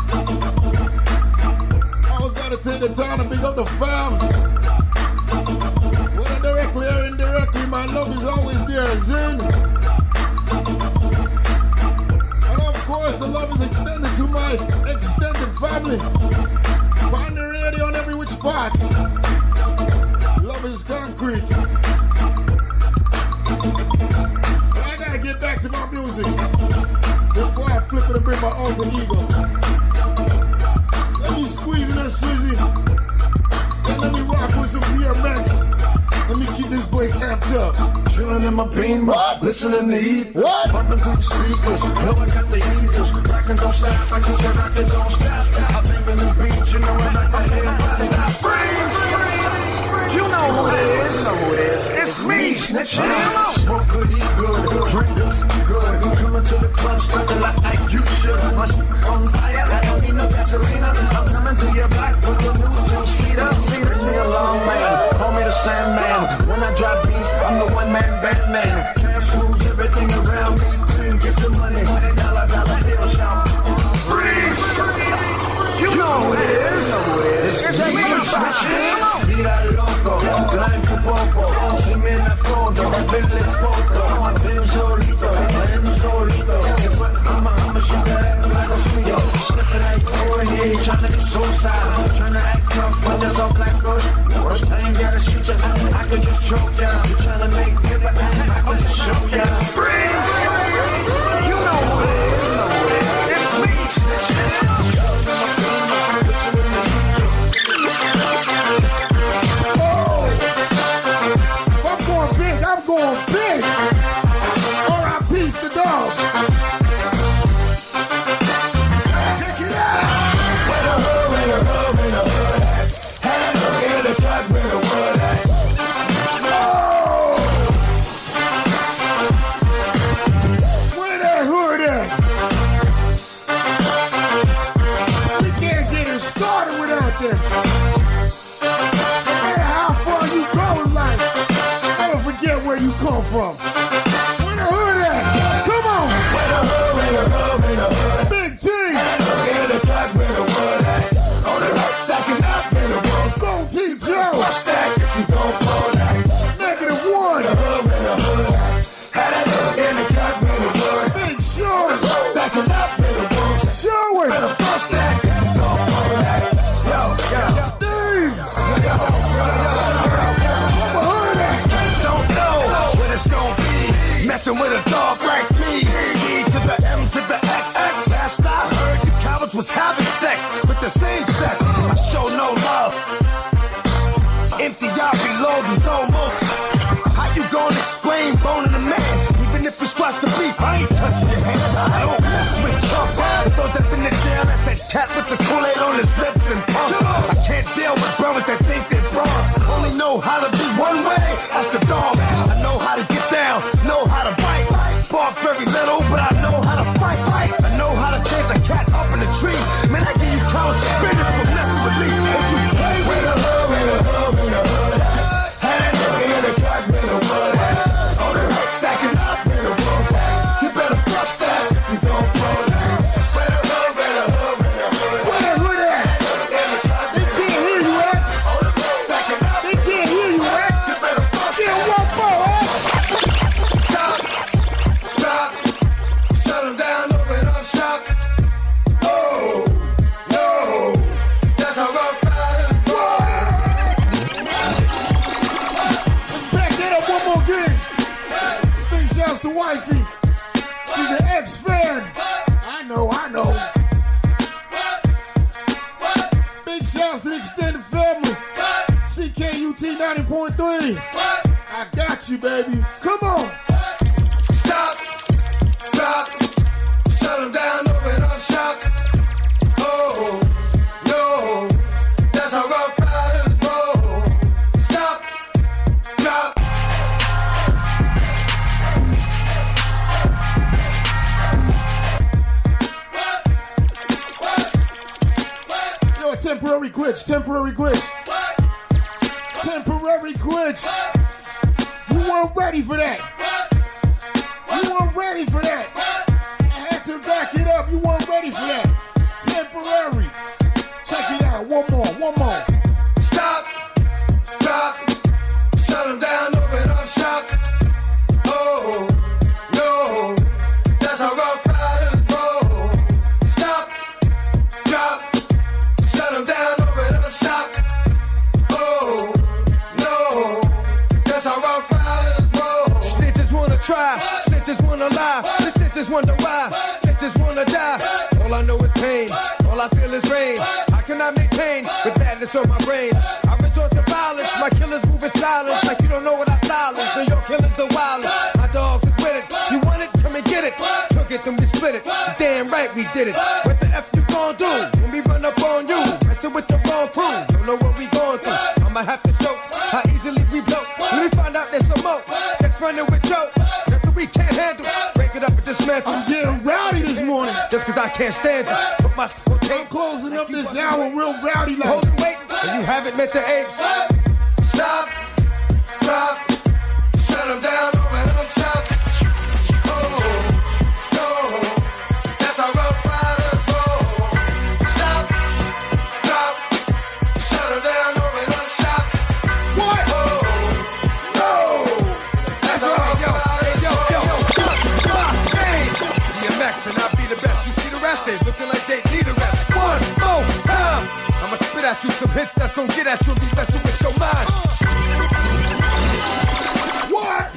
Always gotta take the time to pick up the farms. Whether directly or indirectly, my love is always there, Zin. And of course, the love is extended to my extended family. On the radio on every which part. Love is concrete. But I gotta get back to my music before I flip it and bring my alter ego. Let me squeeze in a Swizzy. And let me rock with some DMX. Let me keep this place amped up. Chillin' in my beam, listening to heat. What? Bumping through the speakers, know I got the heaters. Rockin' don't stop, I guess that rockin' don't stop. I'm banging the beat, you know I like my head stop. Freeze! You know who it is. You know who it is. It's me, snitchin'. Smoke good, eat good, drink good, good. I'm coming to the club, smoking like you should. My on fire, I don't need no gasolina. I'm coming to your block with the news, you'll see that. Bring me a long man, call me the Sandman. When I drop beats, I'm the one-man Batman. Cash rules everything around me. Get the money, $100 bill, shout. dog. Check it out. Where the hood, where the hood, where the hood at? Had a look in the cut where the wood at. Oh! Where that hood at? We can't get it started without them. No matter how far you go in life, never forget where you come from. Where the hood at? Come on! Where the hood, where the hood, where the hood? Big T! Had a look in the cut where the wood at. On the left, stacking up where the wood. Go T. Joe! What's that if you don't pull that? -1. Where the hood at? Had a look in the cut where the wood. Big Sean! Stacking up where the wood. Show it! Better bust that if you don't pull that. Yo, yo, Steve! Don't know what it's gonna be. Messing with a dog like me. E to the M to the X. Last I heard, you cowards was having sex with the same sex. I show no love. Empty, y'all be loading, no more. How you gonna explain boning a man? Even if you squash the beef, I ain't touching your hand. I don't mess with chumps. Throw that in the jail, that's that cat with the Kool-Aid on his lips and pumps. I can't deal with brothers that think they're bronze. Only know how to be one way, that's the dog. I know how to get down, know how to bite. Bark very little, but I know how to fight. I know how to chase a cat up in the tree. Man, I give you counts of business for messing with me. If you play with the hood, where the hood, where the hood at? Had a nigga in the cut where the wood at. On the right, stacking up where the wood's at. You better bust that if you don't blow that. Where the hood, where the hood, where the hood at? Where the hood at? They can't hear you, X. They can't hear you, X. Get 1-4, X. Stop, drop, shut them down, open up shop. Oh, no, that's how Rough Riders roll. Back that up one more game. Big shouts to Wifey. She's an X-fan. I know. Big shouts to the extended family. CKUT 90.3. I got you, baby. Come on. Stop, drop, shut them down, open up shop. Oh, no, that's how Rough Riders roll. Stop, drop. Yo, temporary glitch. Temporary glitch. You weren't ready for that. I had to back it up. You weren't ready for that. Temporary. Check it out. One more. Stop, drop, shut them down, open up shop. Oh, no, that's how Rough Riders roll. Stop, drop, shut them down, open up shop. Oh, no, that's how Rough Riders roll. Snitches wanna try, snitches wanna lie, the snitches wonder why, snitches wanna die. All I know is pain, all I feel is rain. I cannot maintain with madness on my brain. I resort to violence, my killers move in silence. Like you don't know what I silence, then your killers are wildest. My dogs is with it, you want it, come and get it. Took it, then we split it, you damn right we did it. What the F you gon' do when we run up on you? Messing with the wrong crew, don't know what we going through. I'ma have to show how easily we blow. Let me find out there's some more, next running with Joe. Nothing we can't handle, break it up and dismantle. I'm getting rowdy this morning. Just cause I can't stand you. Put my I'm closing up this hour real rowdy like. Hold and wait, and you haven't met the apes. Stop, drop, shut them down, open up shop. Oh, no, that's how Rough Riders roll. Stop, drop, shut them down, open up shop. What? Oh, no, that's how Rough Riders roll. DMX and I'll be the best. You see the rest, they looking like they need a rest. One more time, I'ma spit at you some hits that's gonna get at you and be messing with your mind. What?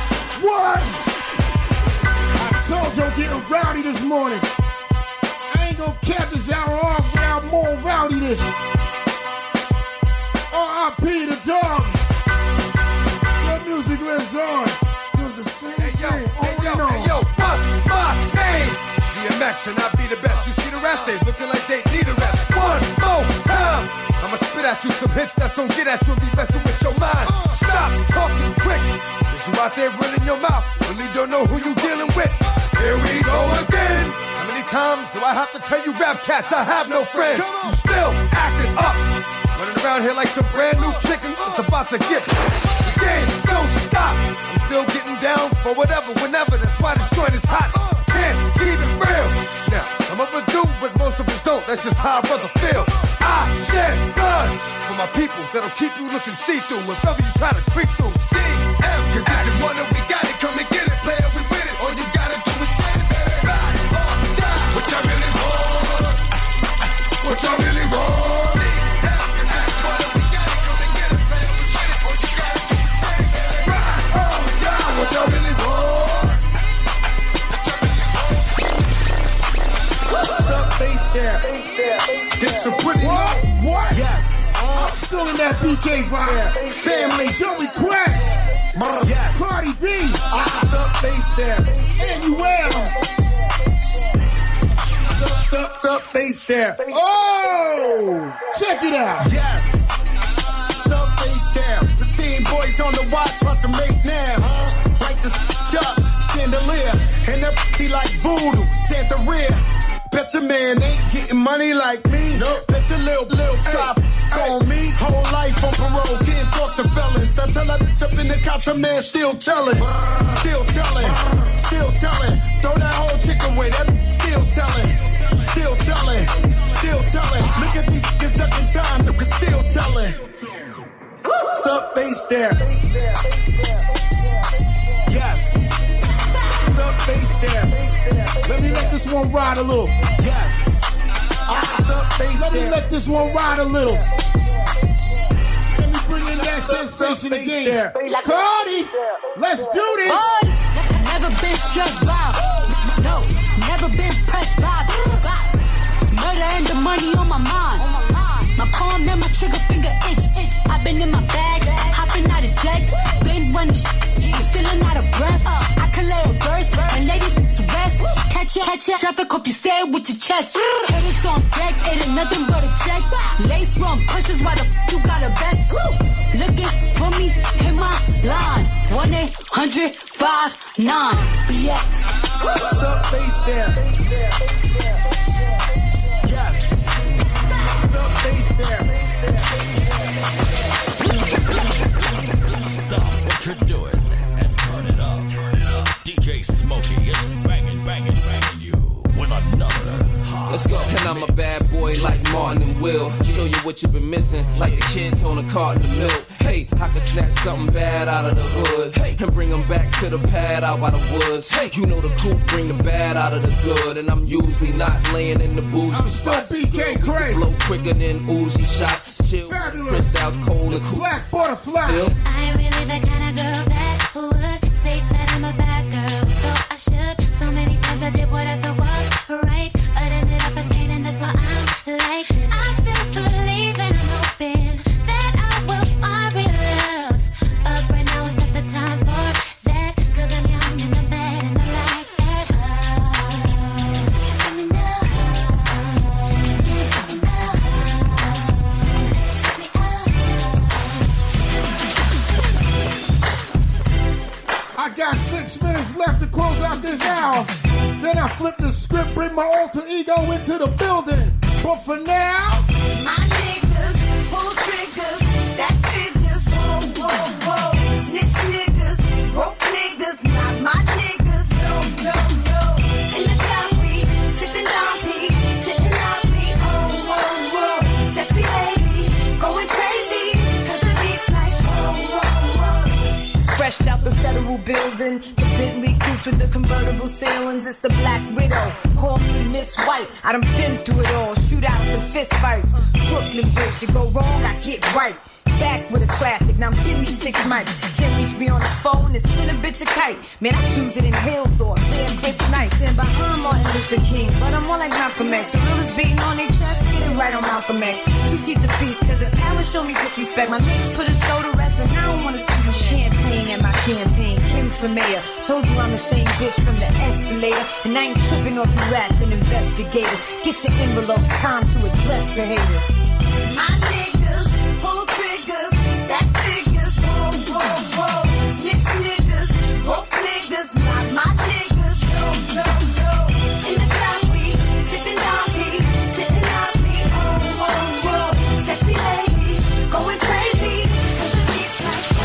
I told you I'm getting rowdy this morning. I ain't gonna cap this hour off without more rowdiness. R.I.P. the dog. Your music lives on. Does the same thing. Hey yo, bust. max and I be the best. You see the rest, they looking like they need a rest. One more time, I'ma spit at you some hits that's gonna get at you and be messing with your mind. Stop talking quick, cause you out there running your mouth, really don't know who you dealing with. Here we go again. How many times do I have to tell you rap cats I have no friends? You still acting up, running around here like some brand new chicken that's about to get. The game don't stop. I'm still getting down for whatever, whenever. That's why this joint is hot. Can't keep it real. Now, some of us do, but most of us don't. That's just how a brother feel. I shed blood for my people that'll keep you looking see-through if ever you try to creep through. DM, cause if you wanna, we got it. Come and get it, player, we with it. All you gotta do is say it. Ride or die. What y'all really want? What y'all really want? What y'all really want? What's up, bass there? This a pretty What? Yes. I'm still in that BK vibe. Family. Joey Quest. Yes. Cardi B. What's up, bass there? And you will. What's up, bass there? Oh! Check it out. Yes. What's up, bass there? Pristine boys on the watch, watch them make now. Light this up, chandelier, and that be like voodoo, Santa Rhea. Bet your man ain't getting money like me. Nope. Bet your little chop on me. Whole life on parole, can't talk to felons. Now tell that bitch up in the cops, a man still telling. Still telling. Throw that whole chick away, that still telling. Still telling. Look at these niggas ducking time, niggas still telling. What's up, bass there? Yes. What's up, bass there? Let me let this one ride a little. Yes. What's up, bass Let there? me let this one ride a little. Let me bring in that sensation again. Cardi, let's do this. Boy, never been stressed by. No, never been pressed by. Murder and the money on my mind. My palm and my trigger finger itch. I've been in my bag, hopping out of jets, been running still not a breath. I can lay a verse, and ladies to rest. Catch ya, traffic, hope you say it with your chest. Hitters on deck, it ain't nothing but a check. Lace run pushes, why the you got a best? Looking for me, hit my line. 1-800-59-BX. What's up, bass there? Yes. What's up, bass there? Stop what you're doing and turn it up. DJ Smokey is banging you with another hot. Let's go. And I'm a bad boy like Martin and Will. Show you what you've been missing, like the kids on a carton of milk. Hey, I can snatch something bad out of the hood. Hey, and bring them back to the pad out by the woods. Hey, you know the coupe bring the bad out of the good. And I'm usually not laying in the bougie. I'm still BK Craig. Blow quicker than Uzi shots. Chill. Fabulous. Crystals cold and cool. Black butterfly. I ain't really the kind of girl that would say that I'm a bad girl. Though I should. So many times I did what I thought was right, but ended up a pain, and that's why I'm like this. I still believe and I'm hoping that I will find real love. But right now is not the time for that, cause I'm young and I'm bad and I like that. So you feel me now? Dance with me now. Let me I got 6 minutes left to close out this hour. Then I flip the script, bring my alter ego into the building. But for now, my niggas pull triggers, stack figures, whoa, whoa, whoa. Snitch niggas, broke niggas, not my niggas, no, no, no. In the coffee, sipping coffee, sitting on me, oh, whoa, whoa. Sexy ladies, going crazy, cause the beat's like, whoa, whoa, whoa. Fresh out the federal building, the Bentley coupes with the convertible ceilings. It's the Black Widow. Call me Miss White. I done been through it all. Shootouts and fist fights. Brooklyn bitch, you go wrong, I get right. Back with a classic, now give me 6 mics. Can't reach me on the phone and send a bitch a kite. Man, I use it in Hillsdorf, man, Chris Nice. And behind Martin Luther King, but I'm more like Malcolm X. Gorillas beating on their chest, get it right on Malcolm X. Please keep the peace, cause if power show me disrespect, my niggas put a soul to rest, and I don't wanna see you champagne at my campaign. Kim for mayor, told you I'm the same bitch from the escalator, and I ain't tripping off you rats and investigators. Get your envelopes, time to address the haters. My niggas pull triggers, stack figures, whoa, whoa, whoa. Snitch niggas, broke niggas, not my niggas, no, no, no. In the club we sipping doggy, sitting on me, oh, whoa, whoa. Sexy ladies going crazy, 'cause the beat's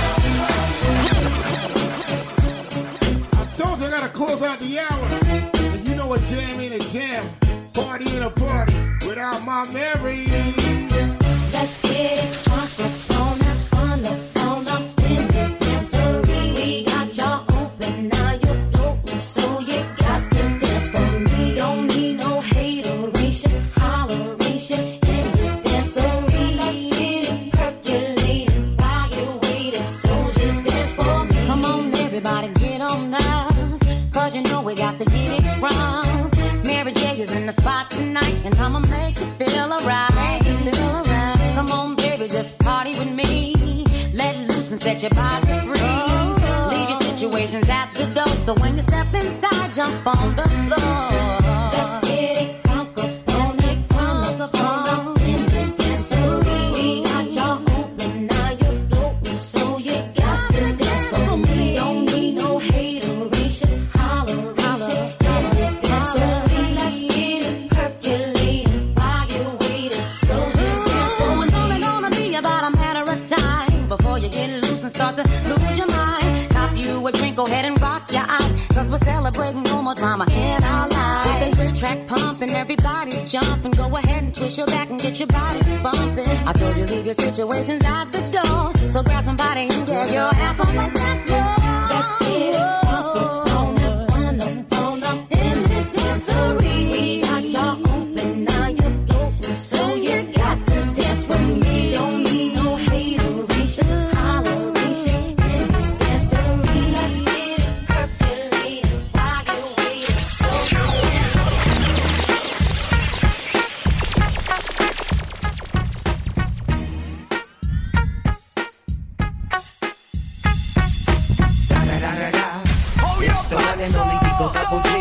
like, I told you I gotta close out the hour. And you know a jam ain't a jam. Party ain't a party without my Mary. Let's get it on up in this dancery. We got y'all open, now you're floating, so you got to dance for me. Don't need no hateration, holleration in this dancery. Let's get it percolating while you're waiting, so just dance for me. Come on, everybody, get on now, 'cause you know we got to get it wrong. Mary J is in the spot tonight, and I'ma make you feel alright. Come on, baby, just party with me. Let loose and set your body free. Leave your situations at the door, so when you step inside, jump on the floor. Let's get it crunk up in this dancery. We got y'all open, now you're floating, so you got to dance for me. Don't need no hateration, holleration in this dancery. Let's get it percolating while you're waiting, so just dance for me. It's only gonna be about a matter of time before you get loose and start to lose your mind. Cop you a drink, go ahead and rock your eyes, 'cause we're celebrating no more drama in our lives. With the great track pumping, everybody's jumping. Go ahead and twist your back and get your body bumping. I told you leave your situations at the door, so grab somebody and get your ass on the dance floor. Let's get it on up in this dancery. We got y'all open, now you're floating, so you got to dance with me. Don't need no hateration, holleration in this dancery. Let's get it percolating while you're waiting, so It's the one and only Eagle Double G.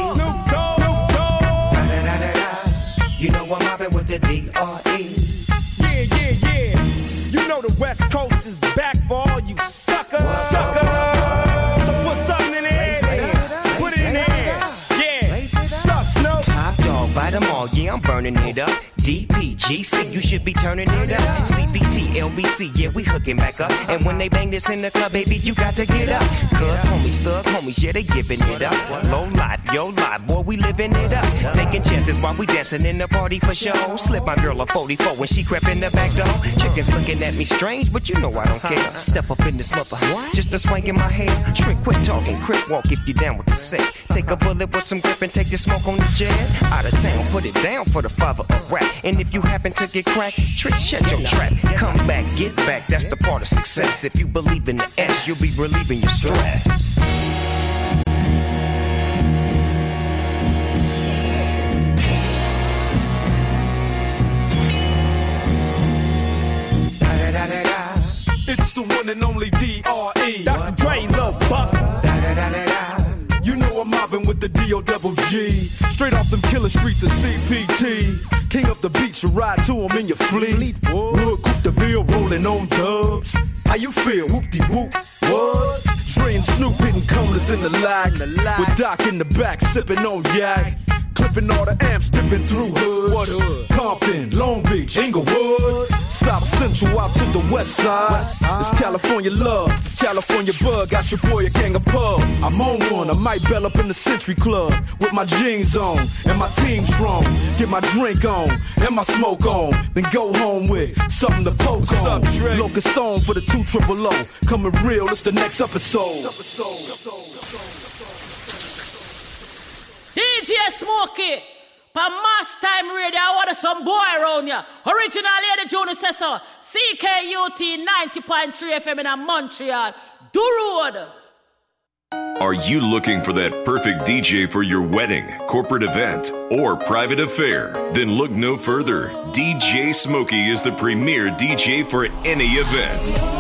You know I'm mobbing with the D.R.E. Yeah. You know the West Coast is back for all you suckers. So put something in there. Put it in there. Yeah. Suck, Snow. Top dog, bite them all, yeah, I'm burning it up. DPGC, you should be turning it up. CBT, LBC, yeah, we hooking back up. And when they bang this in the club, baby, you got to get up. Cuz homies, thug homies, yeah, they giving it up. Low life, yo life, boy, we living it up. Taking chances while we dancing in the party for show. Slip my girl a 44 when she crept in the back door. Chickens looking at me strange, but you know I don't care. Step up in this mother, just a swank in my hair. Trick, quit talking, crip walk if you down with the set. Take a bullet with some grip and take the smoke on the jet. Out of town, put it down for the father of rap. And if you happen to get cracked, trick, shut your trap. Come back, get back, that's the part of success. If you believe in the S, you'll be relieving your stress. It's the one and only D.R.E. Dr. Dre, Lil Buff. You know I'm mobbing with the D.O.G. Straight off them killer streets of CPT. King of the beach, you ride to him in your fleet. Look, Coupe de Ville rolling on dubs. How you feel? Whoop-de-whoop. What? Dre and Snoop hitting corners in the lag. With Doc in the back sipping on yak. Clipping all the amps, dipping through hoods. What hood? Compton, Long Beach, Inglewood. South Central out to the west side. It's California love, it's California bug. Got your boy a gang of pub. I'm on one, I might bell up in the Century Club. With my jeans on, and my team strong. Get my drink on, and my smoke on. Then go home with something to poke on. Locust song for the 200. Coming real, it's the next episode. DJ Smokey, for Mash Time Radio, I want some boy around ya. Original Lady June says so. CKUT 90.3 FM in Montreal. Do road. Are you looking for that perfect DJ for your wedding, corporate event, or private affair? Then look no further. DJ Smokey is the premier DJ for any event.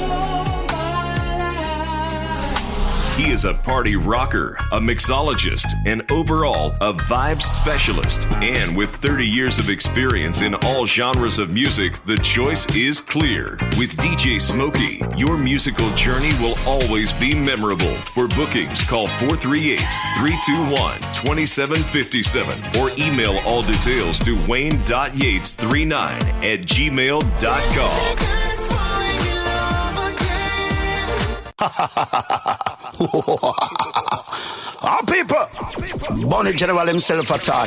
He is a party rocker, a mixologist, and overall a vibes specialist. And with 30 years of experience in all genres of music, the choice is clear. With DJ Smokey, your musical journey will always be memorable. For bookings, call 438-321-2757 or email all details to wayne.yates39@gmail.com. Our people, Bonnie General himself attack.